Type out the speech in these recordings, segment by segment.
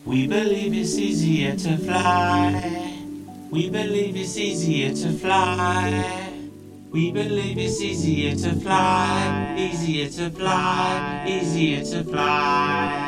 We believe it's easier to fly. We believe it's easier to fly. We believe it's easier to fly. Easier to fly. Easier to fly.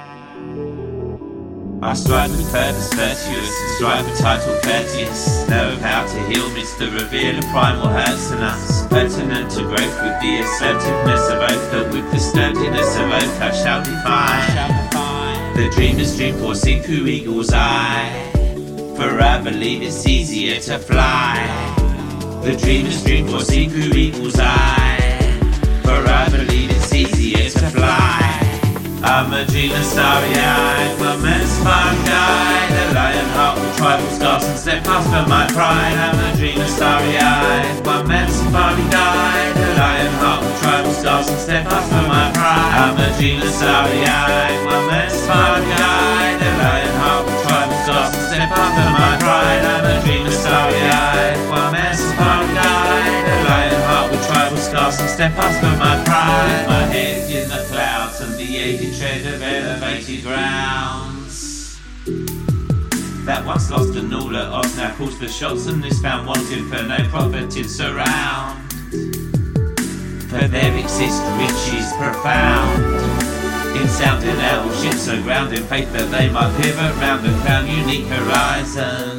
I strive with purpose virtuous, and strive with title courteous. Know how to heal midst the reveal of primal hurts in us. Pertinent to growth with the assertiveness of oath, but with the sturdiness of oak I shall define. The dreamer's dream foreseen through eagle's eye. For I believe it's easier to fly. The dreamer's dream foreseen through eagle's eye. For I believe it's easier to fly. I'm a dreamer starry-eyed, one man's spark guide. A lion heart with tribal scars and steadfast for my pride. I'm a dreamer starry-eyed, one man's spark guide. A lion heart with tribal scars and steadfast for my pride. I'm a dreamer starry-eyed, one man's spark guide. A lion heart with tribal scars and steadfast for my pride. I'm a dreamer starry-eyed, one man's spark guide. A lion heart with tribal scars and steadfast for my pride. My head in the clouds and the aged tread of elevated grounds. That once lost an all at odds now calls for shots, and is found wanting for no profit in surround. For there exist riches profound in sound and owl ships aground, in faith that they might pivot round and crown unique horizon.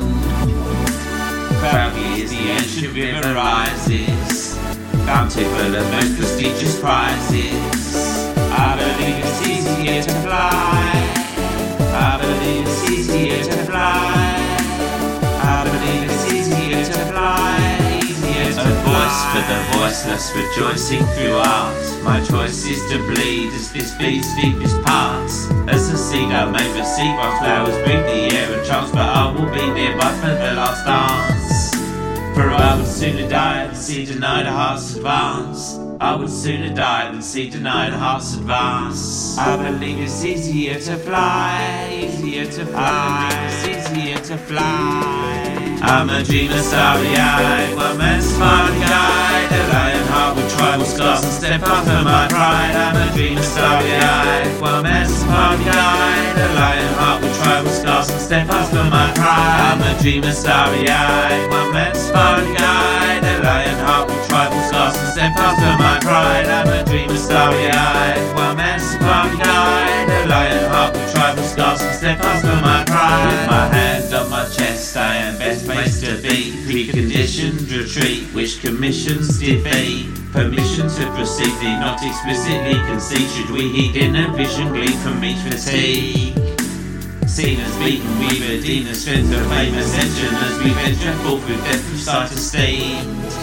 Proudly as the ancient river rises, bountiful of most prestigious prizes. I believe it's easier to fly. I believe it's easier to fly. I believe it's easier to fly. Easier to fly. A voice for the voiceless rejoicing through art. My choice is to bleed as this beat's deepest parts. As a seagull may receive while flowers breathe the air and chance, but I will be nearby for the last dance. For I would sooner die than see denied a heart's advance. I would sooner die than see denied a heart's advance. I believe it's easier to fly. Easier to fly. It's easier to fly. I'm a dreamer starry-eyed, one man's smiling guide. A lion heart with tribal scars and steadfast for my pride. I'm a dreamer starry-eyed, one man's smiling guide. A lion heart with tribal scars and steadfast for my pride. I'm a dreamer starry-eyed, one man's smiling guide. A lion heart with tribal scars and steadfast for my pride. I'm a dreamer starry-eyed, one man's smiling guide. A lion heart with tribal scars and steadfast for my pride. With my hand on my chest, I am best place to be. Preconditioned retreat, which commissions defeat. Permission to proceed, need not explicitly concede. Should we heed in a vision glean from each fatigue? Seen as beaten, we redeem the strength of fame ascension as we venture forth with death from sight to steed.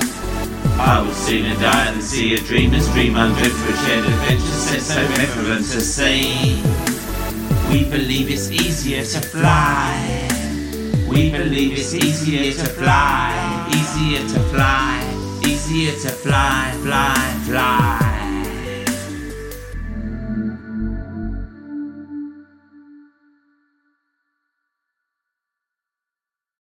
I would sooner die than see a dreamer's dream undreamt for a shared adventure set so reverent to see. We believe it's easier to fly. We believe it's easier to fly. Easier to fly. Easier to fly, fly, fly.